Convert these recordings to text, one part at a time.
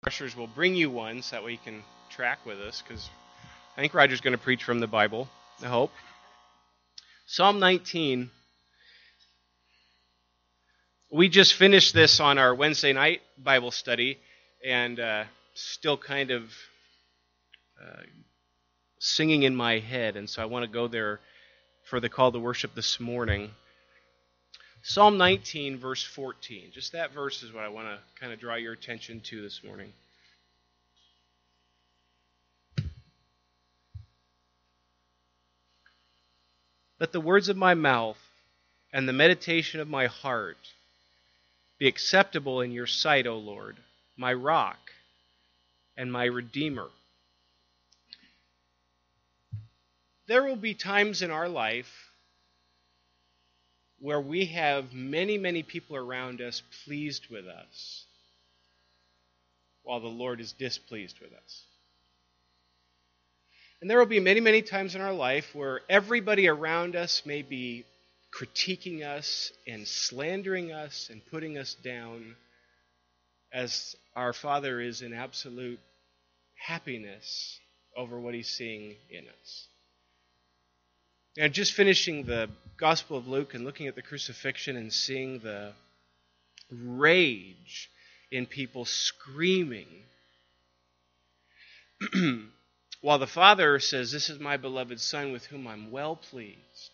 Ushers will bring you one so that way you can track with us, because I think Roger's going to preach from the Bible, I hope. Psalm 19. We just finished this on our Wednesday night Bible study, and still kind of singing in my head, and so I want to go there for the call to worship this morning. Psalm 19, verse 14. Just that verse is what I want to kind of draw your attention to this morning. Let the words of my mouth and the meditation of my heart be acceptable in your sight, O Lord, my rock and my redeemer. There will be times in our life where we have many, many people around us pleased with us, while the Lord is displeased with us. And there will be many, many times in our life where everybody around us may be critiquing us and slandering us and putting us down, as our Father is in absolute happiness over what He's seeing in us. Now, just finishing the Gospel of Luke and looking at the crucifixion and seeing the rage in people screaming, while the Father says, "This is my beloved Son with whom I'm well pleased."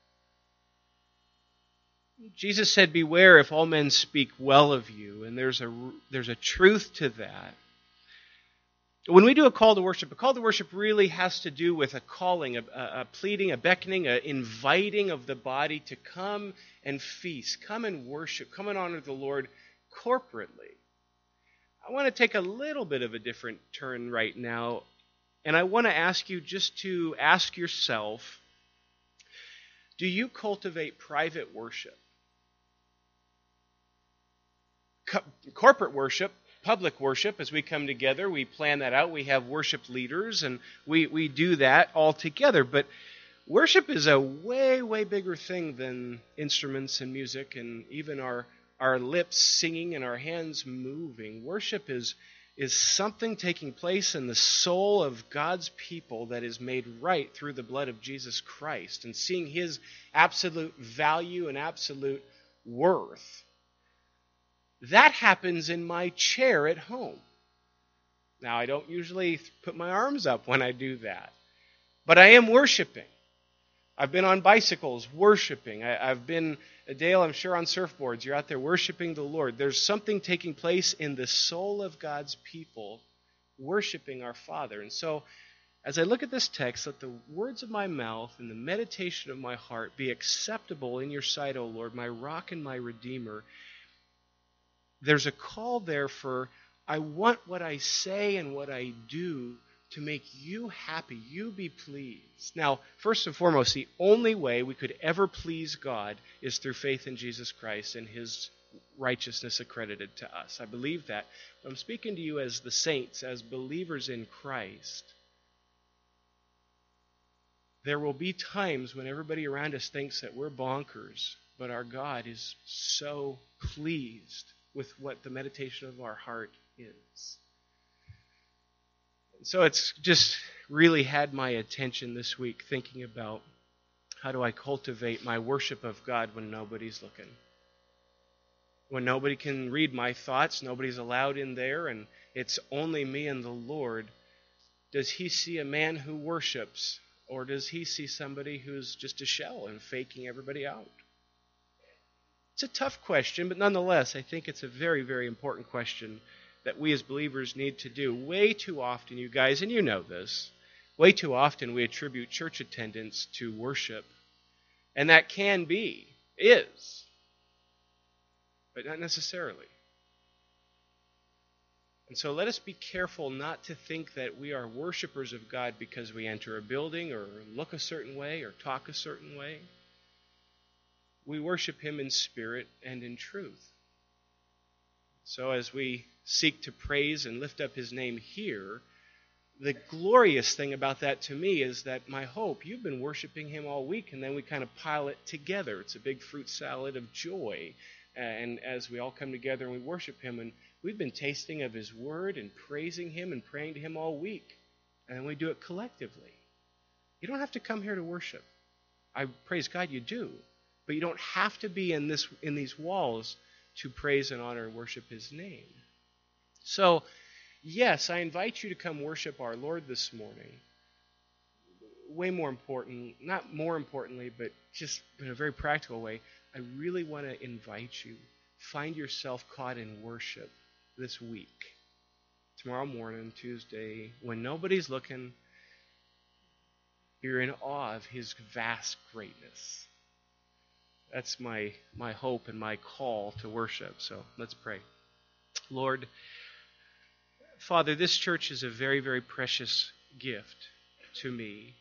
Jesus said, "Beware if all men speak well of you," and there's a truth to that. When we do a call to worship really has to do with a calling, a pleading, a beckoning, an inviting of the body to come and feast, come and worship, come and honor the Lord corporately. I want to take a little bit of a different turn right now, and I want to ask you just to ask yourself, do you cultivate private worship? Corporate worship, public worship, as we come together, we plan that out. We have worship leaders, and we do that all together. But worship is a way, way bigger thing than instruments and music and even our lips singing and our hands moving. Worship is something taking place in the soul of God's people that is made right through the blood of Jesus Christ, and seeing His absolute value and absolute worth. That happens in my chair at home. Now, I don't usually put my arms up when I do that, but I am worshiping. I've been on bicycles worshiping. I've been, Dale, I'm sure on surfboards. You're out there worshiping the Lord. There's something taking place in the soul of God's people worshiping our Father. And so, as I look at this text, let the words of my mouth and the meditation of my heart be acceptable in your sight, O Lord, my rock and my redeemer. There's a call there for, I want what I say and what I do to make you happy, you be pleased. Now, first and foremost, the only way we could ever please God is through faith in Jesus Christ and His righteousness accredited to us. I believe that. But I'm speaking to you as the saints, as believers in Christ. There will be times when everybody around us thinks that we're bonkers, but our God is so pleased with what the meditation of our heart is. So it's just really had my attention this week, thinking about how do I cultivate my worship of God when nobody's looking. When nobody can read my thoughts, nobody's allowed in there, and it's only me and the Lord. Does He see a man who worships, or does He see somebody who's just a shell and faking everybody out? It's a tough question, but nonetheless, I think it's a very, very important question that we as believers need to do. Way too often, you guys, and you know this, way too often we attribute church attendance to worship. And that is, but not necessarily. And so let us be careful not to think that we are worshipers of God because we enter a building or look a certain way or talk a certain way. We worship Him in spirit and in truth. So as we seek to praise and lift up His name here, the glorious thing about that to me is that my hope, you've been worshiping Him all week, and then we kind of pile it together. It's a big fruit salad of joy. And as we all come together and we worship Him, and We've been tasting of His Word and praising Him and praying to Him all week. And we do it collectively. You don't have to come here to worship. I praise God you do. But you don't have to be in these walls to praise and honor and worship His name. So, yes, I invite you to come worship our Lord this morning. Way more important, not more importantly, but just in a very practical way, I really want to invite you. Find yourself caught in worship this week. Tomorrow morning, Tuesday, when nobody's looking, you're in awe of His vast greatness. That's my hope and my call to worship. So let's pray. Lord, Father, this church is a very, very precious gift to me.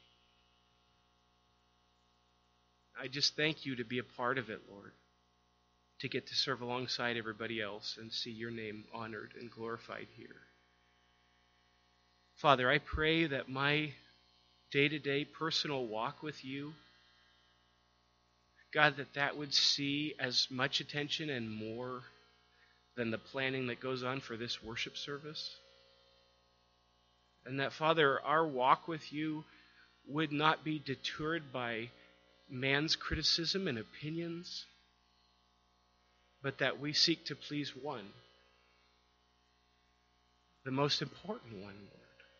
I just thank you to be a part of it, Lord, to get to serve alongside everybody else and see your name honored and glorified here. Father, I pray that my day-to-day personal walk with you, God, that would see as much attention and more than the planning that goes on for this worship service. And that, Father, our walk with you would not be deterred by man's criticism and opinions, but that we seek to please one, the most important one, Lord.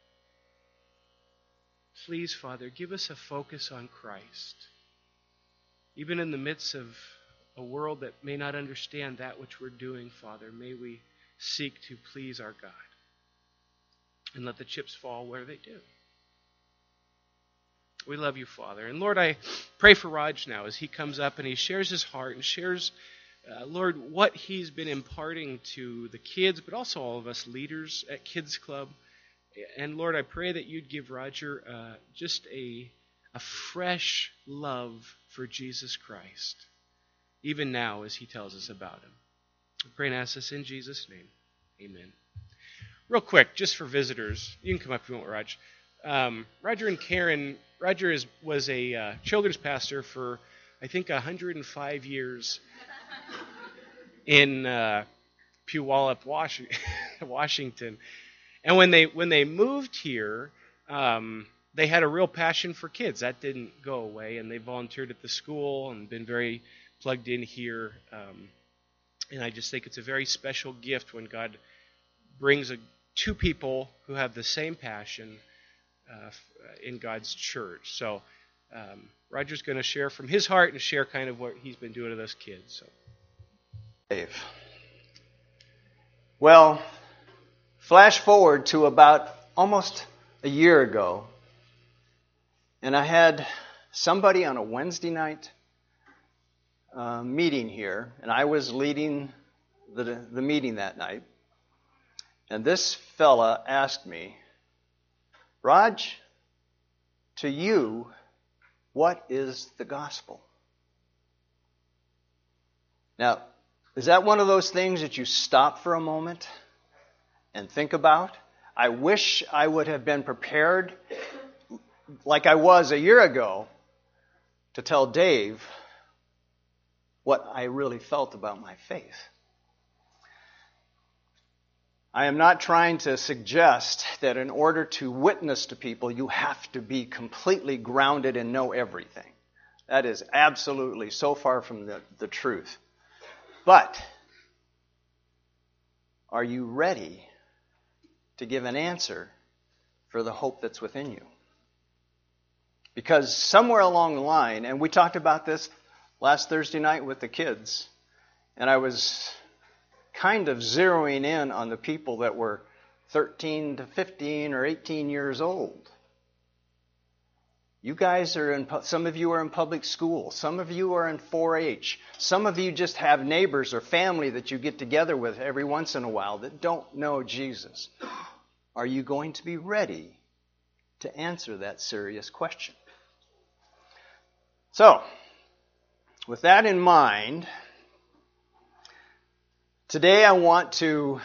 Please, Father, give us a focus on Christ. Even in the midst of a world that may not understand that which we're doing, Father, may we seek to please our God and let the chips fall where they do. We love you, Father. And Lord, I pray for Raj now as he comes up and he shares his heart and shares, Lord, what he's been imparting to the kids, but also all of us leaders at Kids Club. And Lord, I pray that you'd give Roger just a fresh love for Jesus Christ, even now as he tells us about him. I pray and ask this in Jesus' name. Amen. Real quick, just for visitors, you can come up if you want, Raj. Roger and Karen, Roger was a children's pastor for, I think, 105 years in Puyallup, Washington. And when they moved here, they had a real passion for kids. That didn't go away, and they volunteered at the school and been very plugged in here. And I just think it's a very special gift when God brings two people who have the same passion in God's church. So Roger's going to share from his heart and share kind of what he's been doing to those kids. So, Dave. Well, flash forward to about almost a year ago, and I had somebody on a Wednesday night meeting here, and I was leading the meeting that night. And this fella asked me, Raj, to you, what is the gospel? Now, is that one of those things that you stop for a moment and think about? I wish I would have been prepared like I was a year ago to tell Dave what I really felt about my faith. I am not trying to suggest that in order to witness to people, you have to be completely grounded and know everything. That is absolutely so far from the truth. But are you ready to give an answer for the hope that's within you? Because somewhere along the line, and we talked about this last Thursday night with the kids, and I was kind of zeroing in on the people that were 13 to 15 or 18 years old. You guys some of you are in public school. Some of you are in 4-H. Some of you just have neighbors or family that you get together with every once in a while that don't know Jesus. Are you going to be ready to answer that serious question? So, with that in mind, today I want to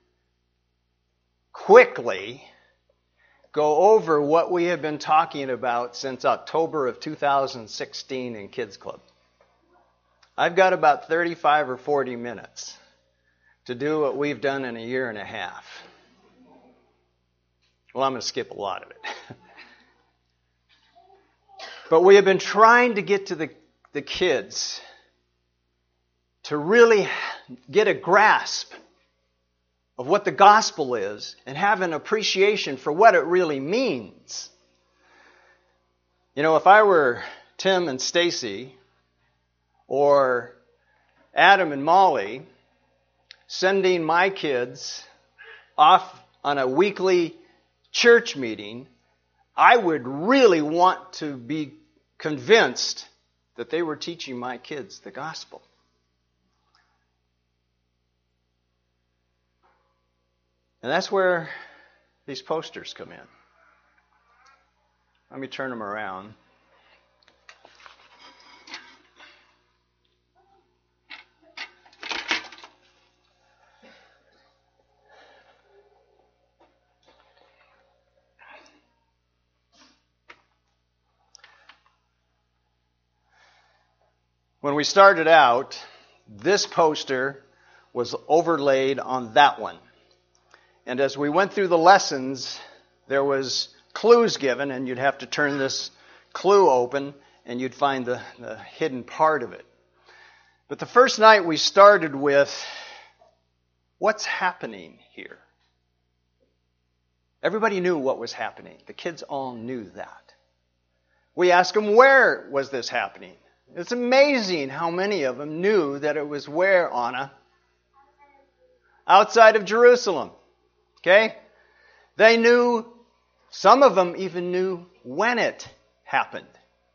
quickly go over what we have been talking about since October of 2016 in Kids Club. I've got about 35 or 40 minutes. to do what we've done in a year and a half. Well, I'm going to skip a lot of it. But we have been trying to get to the kids to really get a grasp of what the gospel is and have an appreciation for what it really means. You know, if I were Tim and Stacy or Adam and Molly sending my kids off on a weekly church meeting, I would really want to be convinced that they were teaching my kids the gospel. And that's where these posters come in. Let me turn them around. When we started out, this poster was overlaid on that one. And as we went through the lessons, there was clues given, and you'd have to turn this clue open, and you'd find the hidden part of it. But the first night we started with, what's happening here? Everybody knew what was happening. The kids all knew that. We asked them, where was this happening? It's amazing how many of them knew that it was where, Anna? Outside of Jerusalem. Okay? They knew, some of them even knew when it happened.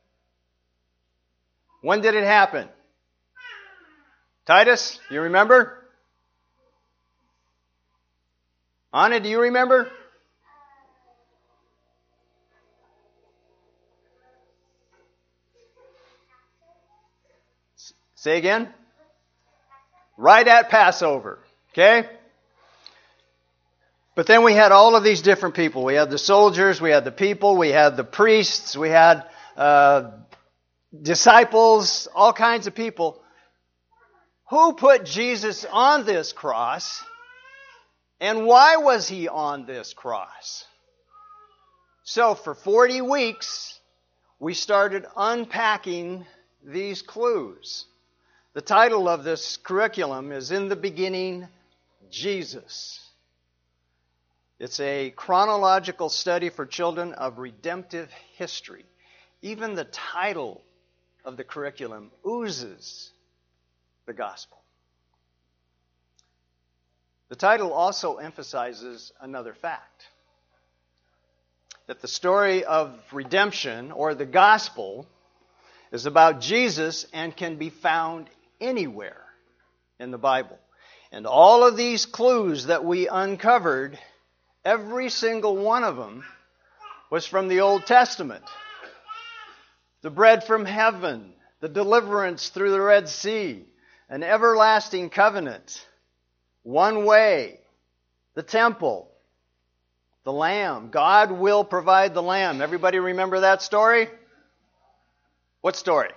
When did it happen? Titus, you remember? Anna, do you remember? Say again? Right at Passover. Okay? But then we had all of these different people. We had the soldiers, we had the people, we had the priests, we had disciples, all kinds of people. Who put Jesus on this cross? And why was he on this cross? So for 40 weeks, we started unpacking these clues. The title of this curriculum is In the Beginning, Jesus. It's a chronological study for children of redemptive history. Even the title of the curriculum oozes the gospel. The title also emphasizes another fact. That the story of redemption, or the gospel, is about Jesus and can be found anywhere in the Bible. And all of these clues that we uncovered, every single one of them was from the Old Testament. The bread from heaven, the deliverance through the Red Sea, an everlasting covenant, one way, the temple, the lamb. God will provide the lamb. Everybody remember that story? What story?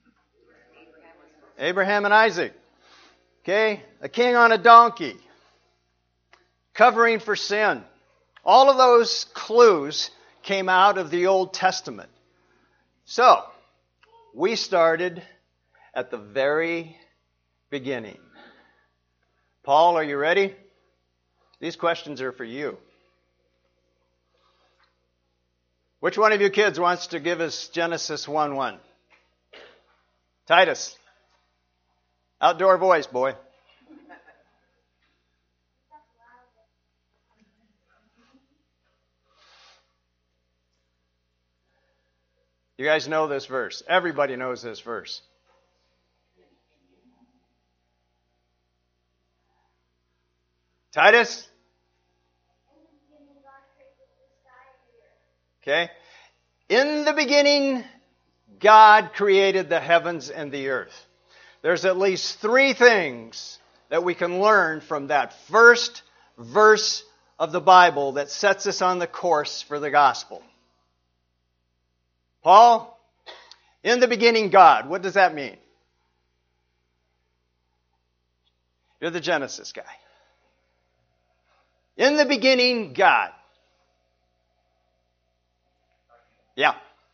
Abraham and Isaac. Okay? A king on a donkey. Covering for sin. All of those clues came out of the Old Testament. So, we started at the very beginning. Paul, are you ready? These questions are for you. Which one of you kids wants to give us Genesis 1:1? Titus. Outdoor voice, boy. You guys know this verse. Everybody knows this verse. Titus? Okay. In the beginning, God created the heavens and the earth. There's at least 3 things that we can learn from that first verse of the Bible that sets us on the course for the gospel. Paul, in the beginning, God. What does that mean? You're the Genesis guy. In the beginning, God. Yeah.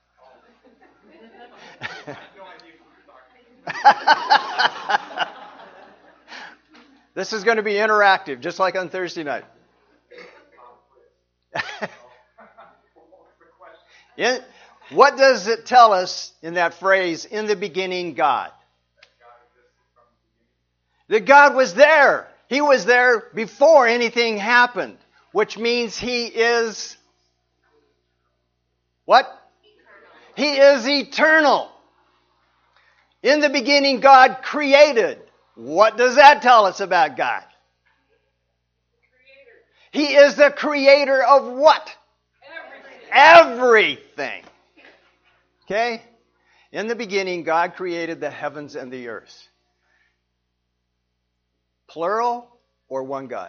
This is going to be interactive, just like on Thursday night. What does it tell us in that phrase, in the beginning, God? That God was there. He was there before anything happened, which means He is what? He is eternal. In the beginning, God created. What does that tell us about God? He is the creator of what? Everything. Okay? In the beginning, God created the heavens and the earth. Plural or one God?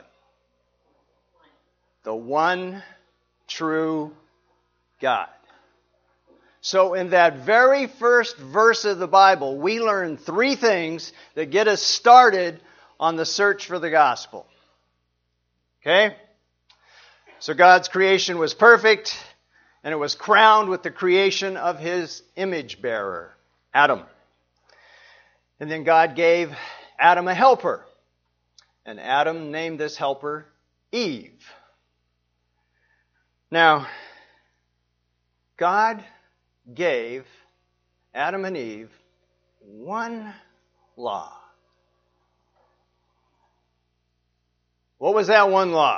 The one true God. So in that very first verse of the Bible, we learn three things that get us started on the search for the gospel. Okay? So God's creation was perfect, and it was crowned with the creation of His image bearer, Adam. And then God gave Adam a helper. And Adam named this helper Eve. Now, God gave Adam and Eve one law. What was that one law?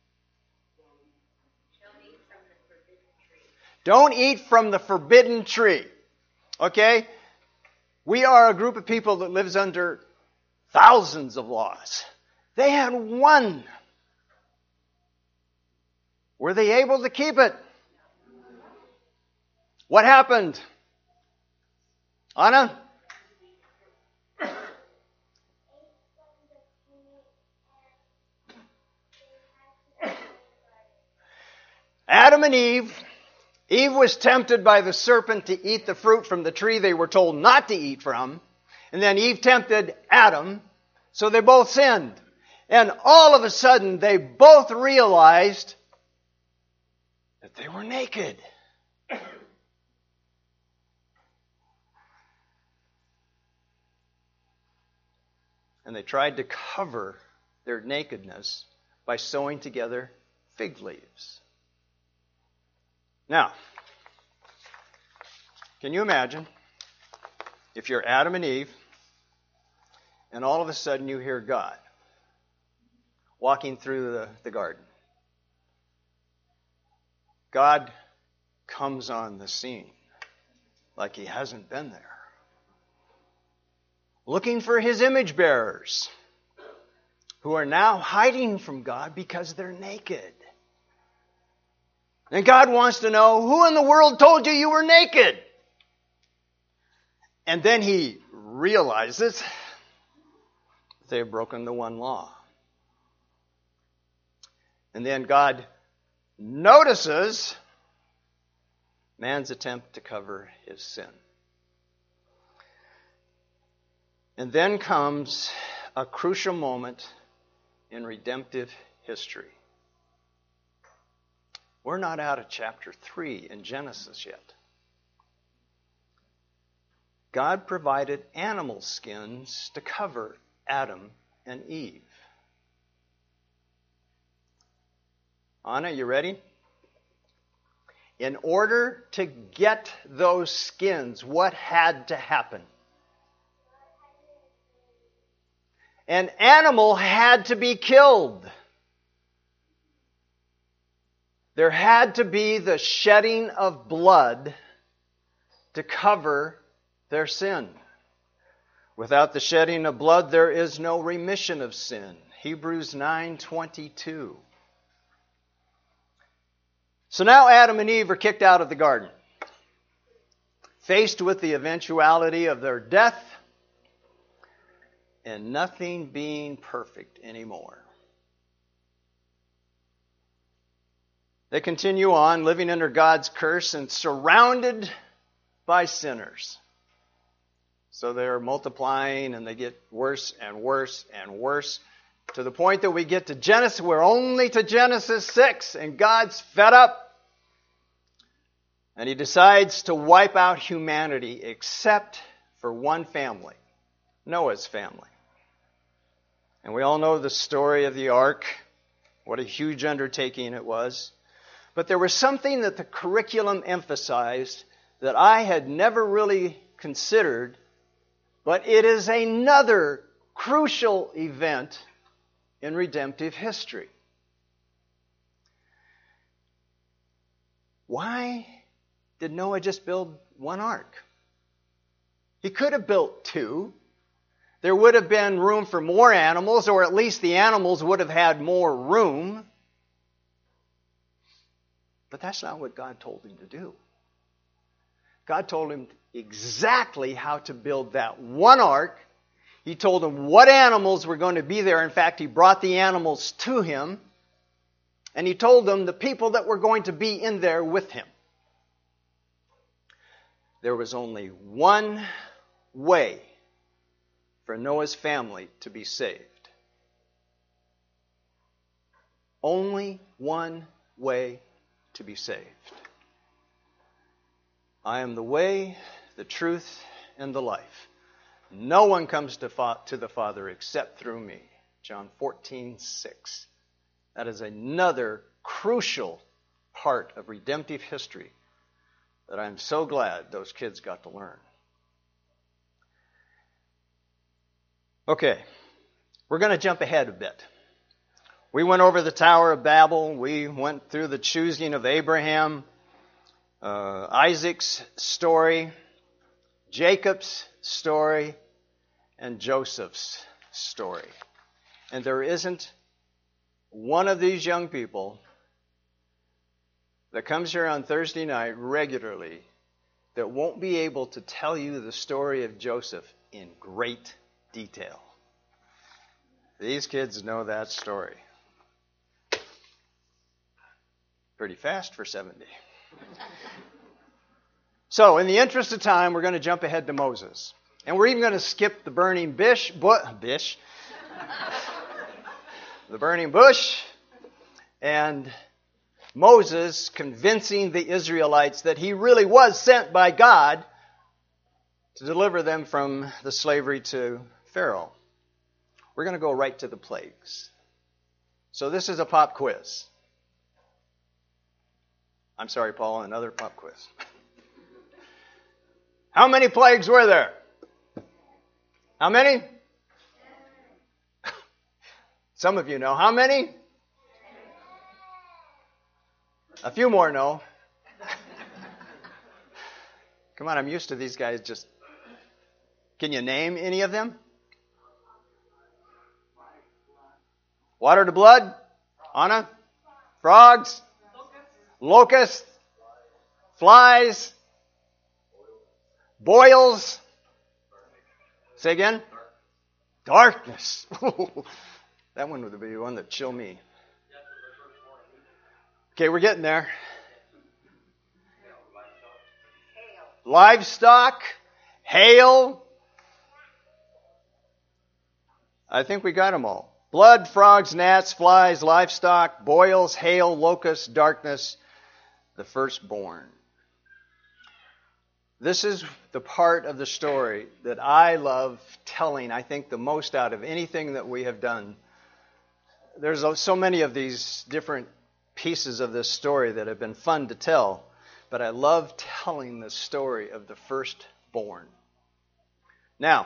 Don't eat from the forbidden tree. Okay? We are a group of people that lives under thousands of laws. They had one. Were they able to keep it? What happened? Anna? Adam and Eve. Eve was tempted by the serpent to eat the fruit from the tree they were told not to eat from. And then Eve tempted Adam, so they both sinned. And all of a sudden, they both realized that they were naked. And they tried to cover their nakedness by sewing together fig leaves. Now, can you imagine if you're Adam and Eve and all of a sudden you hear God walking through the garden? God comes on the scene like He hasn't been there, looking for His image bearers who are now hiding from God because they're naked. And God wants to know, who in the world told you you were naked? And then He realizes they have broken the one law. And then God notices man's attempt to cover his sin. And then comes a crucial moment in redemptive history. We're not out of chapter 3 in Genesis yet. God provided animal skins to cover Adam and Eve. Anna, you ready? In order to get those skins, what had to happen? An animal had to be killed. There had to be the shedding of blood to cover their sin. Without the shedding of blood, there is no remission of sin. Hebrews 9:22. So now Adam and Eve are kicked out of the garden, faced with the eventuality of their death and nothing being perfect anymore. They continue on living under God's curse and surrounded by sinners. So they're multiplying and they get worse and worse and worse to the point that we get to Genesis. We're only to Genesis 6 and God's fed up. And he decides to wipe out humanity except for one family, Noah's family. And we all know the story of the ark, what a huge undertaking it was. But there was something that the curriculum emphasized that I had never really considered, but it is another crucial event in redemptive history. Why did Noah just build one ark? He could have built two. There would have been room for more animals, or at least the animals would have had more room. But that's not what God told him to do. God told him exactly how to build that one ark. He told him what animals were going to be there. In fact, he brought the animals to him. And he told them the people that were going to be in there with him. There was only one way for Noah's family to be saved. Only one way to be saved. I am the way, the truth, and the life. No one comes to the Father except through me. John 14:6. That is another crucial part of redemptive history that I'm so glad those kids got to learn. Okay, we're going to jump ahead a bit. We went over the Tower of Babel. We went through the choosing of Abraham, Isaac's story, Jacob's story, and Joseph's story. And there isn't one of these young people that comes here on Thursday night regularly that won't be able to tell you the story of Joseph in great detail. These kids know that story. Pretty fast for 70. So, in the interest of time, we're going to jump ahead to Moses. And we're even going to skip the burning bush. The burning bush. And Moses convincing the Israelites that he really was sent by God to deliver them from the slavery to Pharaoh. We're going to go right to the plagues. So this is a pop quiz. I'm sorry, Paul, another pop quiz. How many plagues were there? How many? Some of you know. How many? A few more know. Come on, I'm used to these guys just... Can you name any of them? Water to blood? Anna? Frogs? Locusts? Flies? Boils? Say again? Darkness. That one would be the one that chill me. Okay, we're getting there. Livestock, hail. I think we got them all. Blood, frogs, gnats, flies, livestock, boils, hail, locusts, darkness, the firstborn. This is the part of the story that I love telling, I think, the most out of anything that we have done. There's so many of these different pieces of this story that have been fun to tell, but I love telling the story of the firstborn. Now,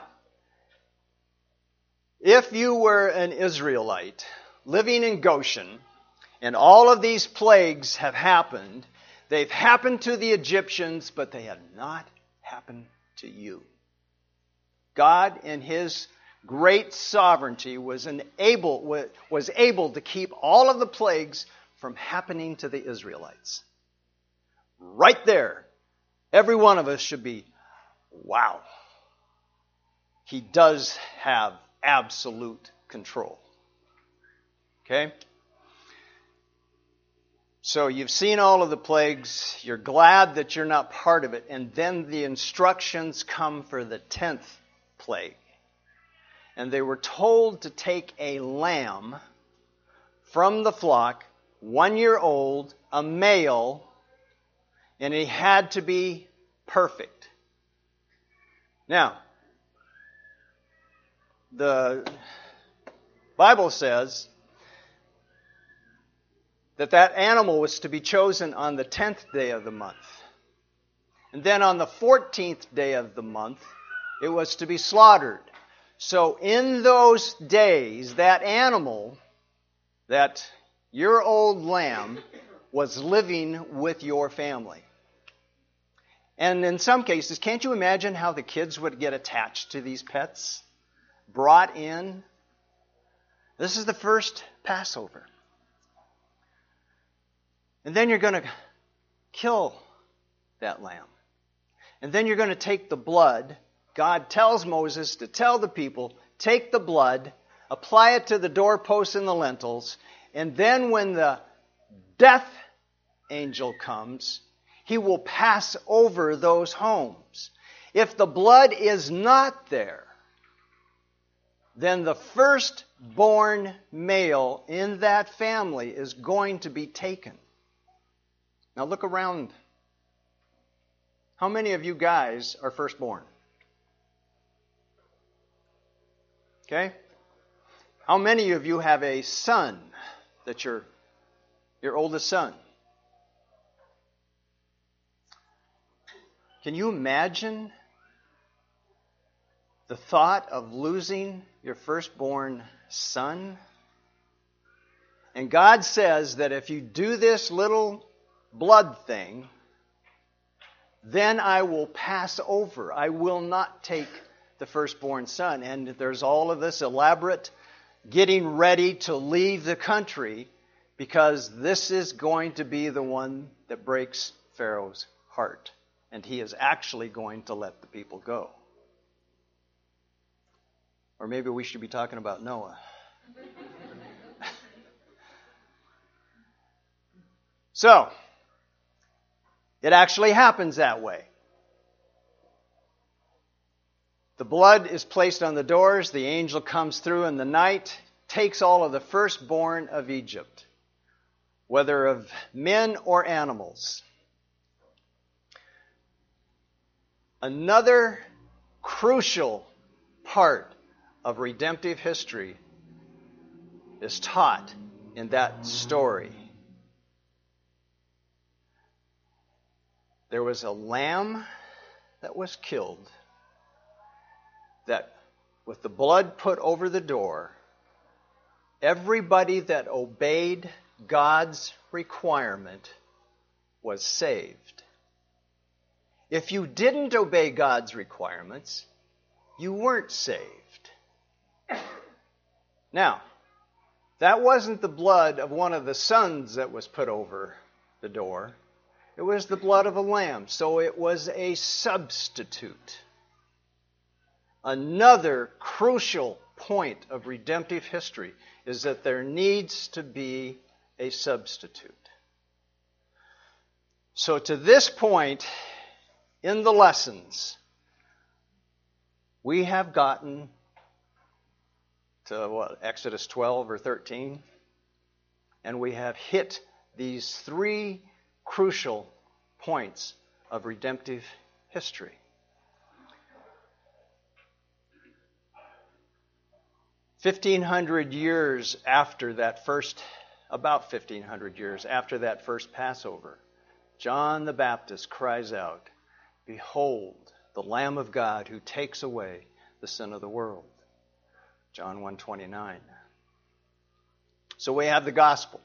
if you were an Israelite living in Goshen, and all of these plagues have happened, they've happened to the Egyptians, but they have not happened to you. God, in His great sovereignty, was able to keep all of the plagues from happening to the Israelites. Right there, every one of us should be, wow. He does have absolute control. Okay? So you've seen all of the plagues. You're glad that you're not part of it. And then the instructions come for the 10th plague. And they were told to take a lamb from the flock, 1 year old, a male, and he had to be perfect. Now, the Bible says that animal was to be chosen on the 10th day of the month. And then on the 14th day of the month, it was to be slaughtered. So in those days, that animal, that year-old lamb, was living with your family. And in some cases, can't you imagine how the kids would get attached to these pets? Brought in. This is the first Passover. And then you're going to kill that lamb. And then you're going to take the blood. God tells Moses to tell the people, take the blood, apply it to the doorposts and the lintels, and then when the death angel comes, he will pass over those homes. If the blood is not there, then the firstborn male in that family is going to be taken. Now look around. How many of you guys are firstborn? Okay? How many of you have a son that's your oldest son? Can you imagine the thought of losing your firstborn son? And God says that if you do this little blood thing, then I will pass over. I will not take the firstborn son. And there's all of this elaborate getting ready to leave the country because this is going to be the one that breaks Pharaoh's heart. And he is actually going to let the people go. Or maybe we should be talking about Noah. So, it actually happens that way. The blood is placed on the doors. The angel comes through in the night, takes all of the firstborn of Egypt, whether of men or animals. Another crucial part of redemptive history is taught in that story. There was a lamb that was killed that, with the blood put over the door, everybody that obeyed God's requirement was saved. If you didn't obey God's requirements, you weren't saved. Now, that wasn't the blood of one of the sons that was put over the door. It was the blood of a lamb, so it was a substitute. Another crucial point of redemptive history is that there needs to be a substitute. So to this point in the lessons, we have gotten to Exodus 12 or 13, and we have hit these three crucial points of redemptive history. About 1,500 years after that first Passover, John the Baptist cries out, "Behold, the Lamb of God who takes away the sin of the world." John 1:29. So we have the gospel.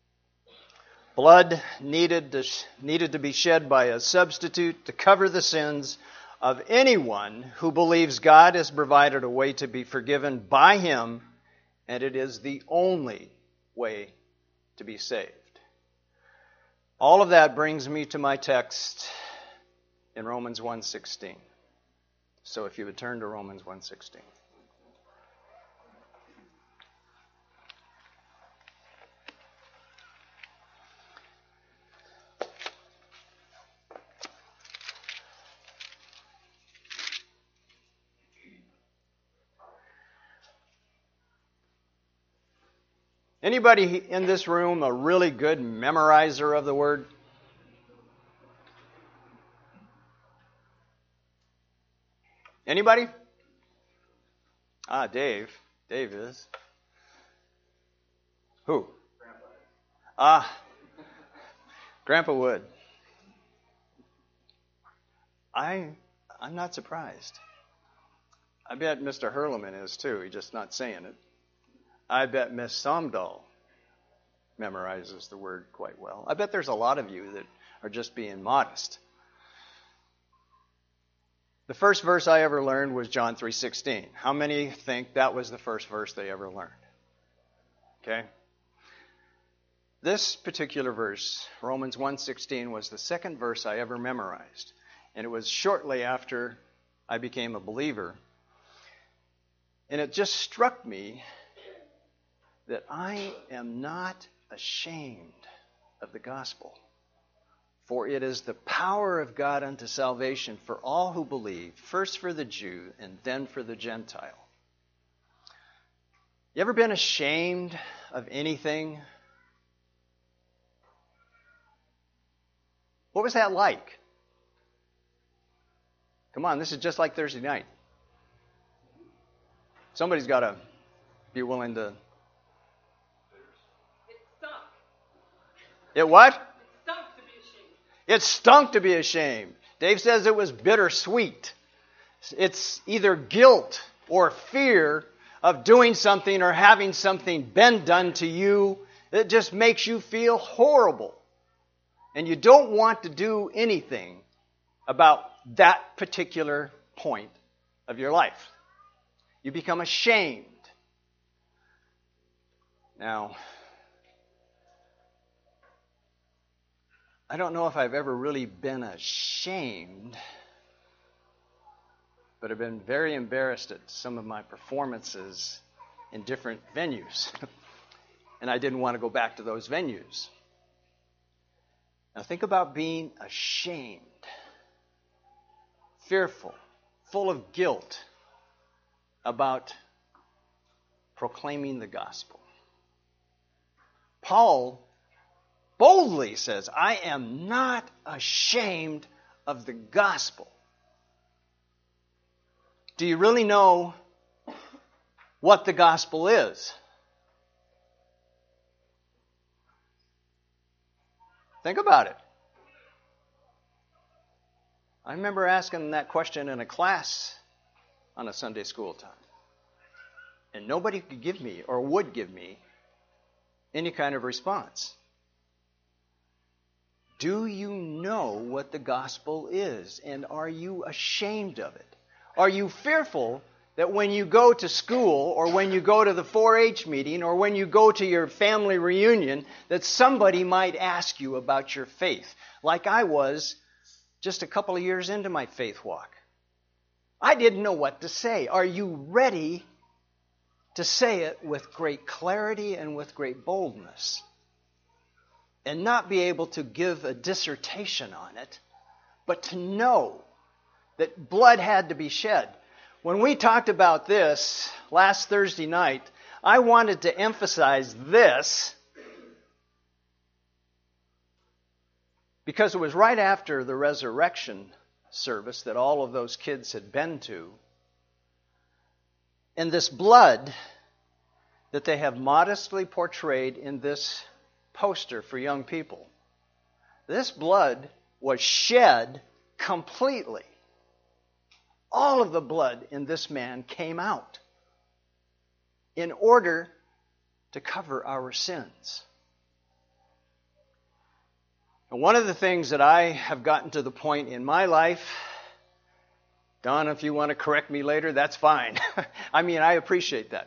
Blood needed to be shed by a substitute to cover the sins of anyone who believes God has provided a way to be forgiven by Him, and it is the only way to be saved. All of that brings me to my text in Romans 1:16. So if you would turn to Romans 1:16. Anybody in this room a really good memorizer of the Word? Anybody? Dave. Dave is. Who? Grandpa Wood. I'm not surprised. I bet Mr. Hurleman is too. He's just not saying it. I bet Miss Somdahl memorizes the Word quite well. I bet there's a lot of you that are just being modest. The first verse I ever learned was John 3:16. How many think that was the first verse they ever learned? Okay? This particular verse, Romans 1:16, was the second verse I ever memorized. And it was shortly after I became a believer. And it just struck me that I am not ashamed of the gospel. For it is the power of God unto salvation for all who believe, first for the Jew and then for the Gentile. You ever been ashamed of anything? What was that like? Come on, this is just like Thursday night. Somebody's got to be willing to... It stunk. It what? It stunk to be ashamed. It stunk to be ashamed. Dave says it was bittersweet. It's either guilt or fear of doing something or having something been done to you that just makes you feel horrible. And you don't want to do anything about that particular point of your life. You become ashamed. Now, I don't know if I've ever really been ashamed, but I've been very embarrassed at some of my performances in different venues. And I didn't want to go back to those venues. Now think about being ashamed, fearful, full of guilt about proclaiming the gospel. Paul boldly says, I am not ashamed of the gospel. Do you really know what the gospel is? Think about it. I remember asking that question in a class on a Sunday school time. And nobody could give me or would give me any kind of response. Do you know what the gospel is? And are you ashamed of it? Are you fearful that when you go to school or when you go to the 4-H meeting or when you go to your family reunion that somebody might ask you about your faith, like I was just a couple of years into my faith walk? I didn't know what to say. Are you ready to say it with great clarity and with great boldness? And not be able to give a dissertation on it, but to know that blood had to be shed. When we talked about this last Thursday night, I wanted to emphasize this because it was right after the resurrection service that all of those kids had been to. And this blood that they have modestly portrayed in this poster for young people, this blood was shed completely. All of the blood in this man came out in order to cover our sins. And one of the things that I have gotten to the point in my life, Don, if you want to correct me later, that's fine. I mean, I appreciate that.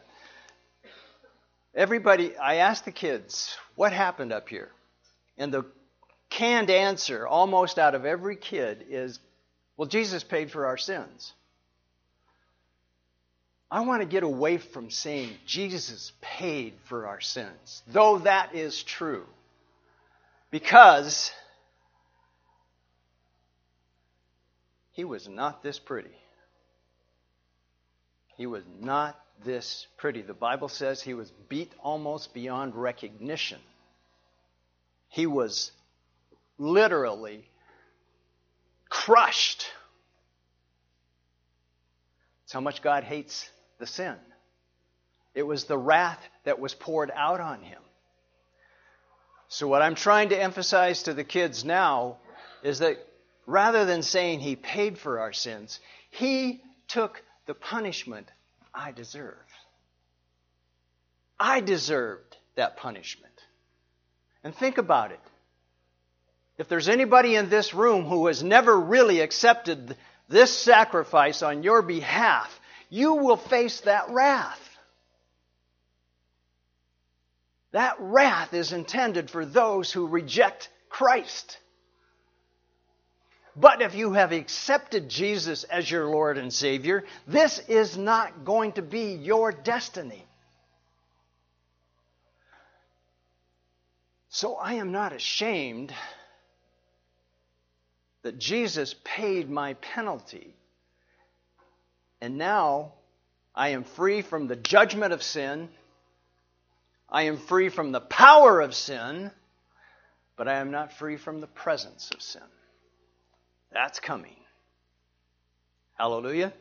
I asked the kids, what happened up here? And the canned answer almost out of every kid is, well, Jesus paid for our sins. I want to get away from saying Jesus paid for our sins, though that is true. Because he was not this pretty. He was not this pretty. The Bible says he was beat almost beyond recognition. He was literally crushed. That's how much God hates the sin. It was the wrath that was poured out on him. So what I'm trying to emphasize to the kids now is that rather than saying he paid for our sins, he took the punishment I deserve. I deserved that punishment. And think about it. If there's anybody in this room who has never really accepted this sacrifice on your behalf, you will face that wrath. That wrath is intended for those who reject Christ. But if you have accepted Jesus as your Lord and Savior, this is not going to be your destiny. So I am not ashamed that Jesus paid my penalty. And now I am free from the judgment of sin. I am free from the power of sin. But I am not free from the presence of sin. That's coming. Hallelujah.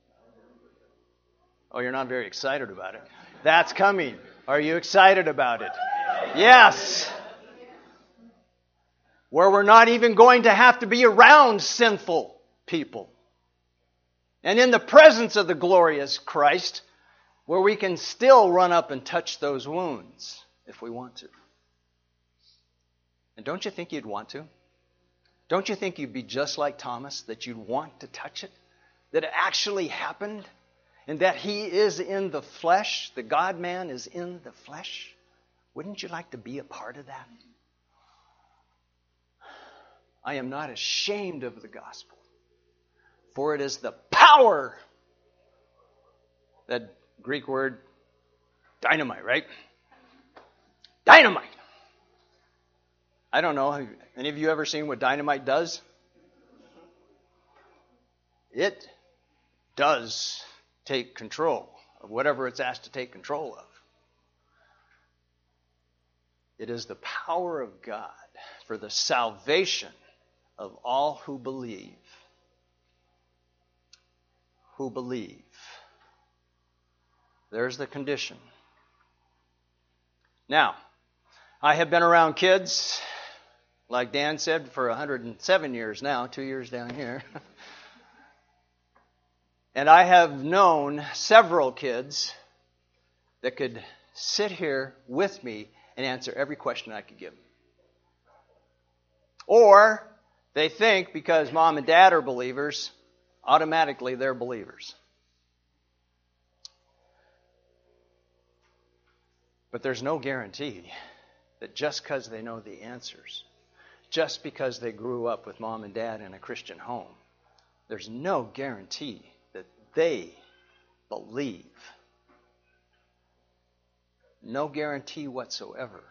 Oh, you're not very excited about it. That's coming. Are you excited about it? Yes. Where we're not even going to have to be around sinful people. And in the presence of the glorious Christ, where we can still run up and touch those wounds if we want to. And don't you think you'd want to? Don't you think you'd be just like Thomas, that you'd want to touch it? That it actually happened? And that he is in the flesh, the God-man is in the flesh? Wouldn't you like to be a part of that? I am not ashamed of the gospel, for it is the power, that Greek word, dynamite, right? Dynamite. I don't know, have any of you ever seen what dynamite does? It does take control of whatever it's asked to take control of. It is the power of God for the salvation of all who believe. Who believe. There's the condition. Now, I have been around kids, like Dan said, for 107 years now, 2 years down here. And I have known several kids that could sit here with me and answer every question I could give them. Or they think because mom and dad are believers, automatically they're believers. But there's no guarantee that just because they know the answers, just because they grew up with mom and dad in a Christian home, there's no guarantee that they believe. No guarantee whatsoever.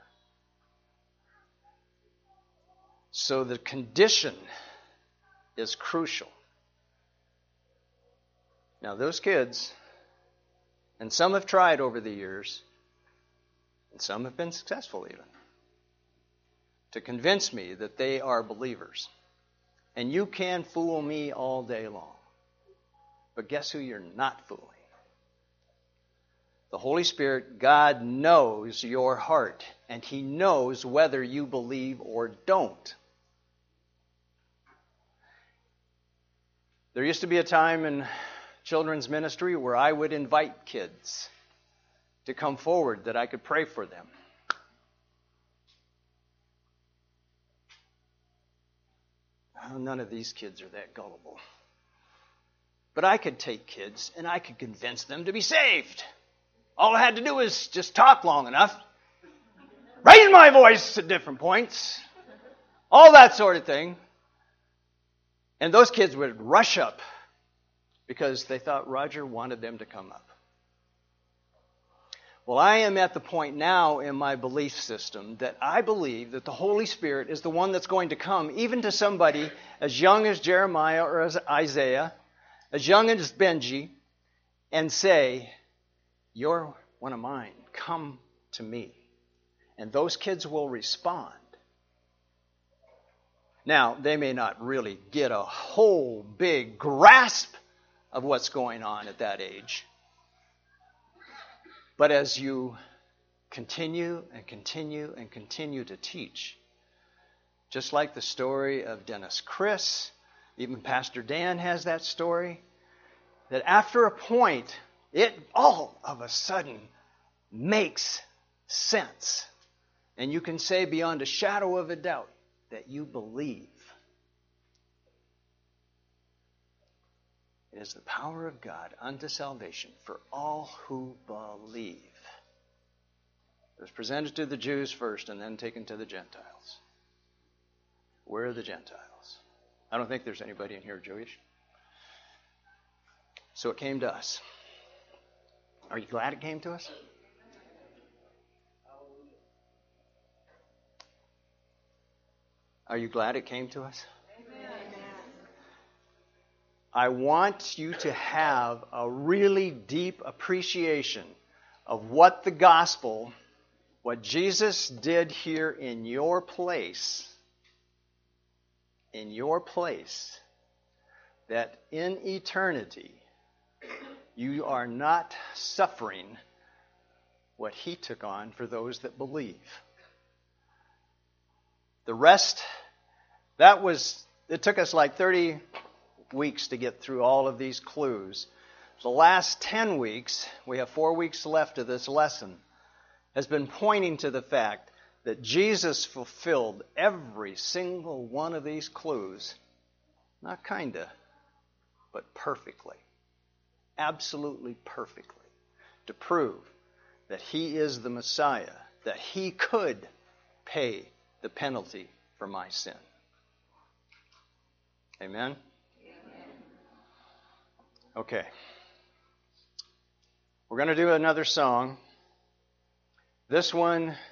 So the condition is crucial. Now those kids, and some have tried over the years, and some have been successful even, to convince me that they are believers. And you can fool me all day long. But guess who you're not fooling? The Holy Spirit, God knows your heart, and He knows whether you believe or don't. There used to be a time in children's ministry where I would invite kids to come forward that I could pray for them. Oh, none of these kids are that gullible. But I could take kids and I could convince them to be saved. All I had to do was just talk long enough, raise my voice at different points, all that sort of thing. And those kids would rush up because they thought Roger wanted them to come up. Well, I am at the point now in my belief system that I believe that the Holy Spirit is the one that's going to come even to somebody as young as Jeremiah or as Isaiah, as young as Benji, and say, You're one of mine. Come to me. And those kids will respond. Now, they may not really get a whole big grasp of what's going on at that age. But as you continue and continue and continue to teach, just like the story of Dennis Chris, even Pastor Dan has that story, that after a point, it all of a sudden makes sense. And you can say beyond a shadow of a doubt that you believe. It is the power of God unto salvation for all who believe. It was presented to the Jews first and then taken to the Gentiles. Where are the Gentiles? I don't think there's anybody in here Jewish. So it came to us. Are you glad it came to us? Are you glad it came to us? Amen. I want you to have a really deep appreciation of what the gospel, what Jesus did here in your place, that in eternity you are not suffering what he took on for those that believe. The rest, it took us like 30 weeks to get through all of these clues. The last 10 weeks, we have 4 weeks left of this lesson, has been pointing to the fact that Jesus fulfilled every single one of these clues, not kinda, but perfectly, absolutely perfectly, to prove that he is the Messiah, that he could pay the penalty for my sin. Amen? Okay. We're going to do another song. This one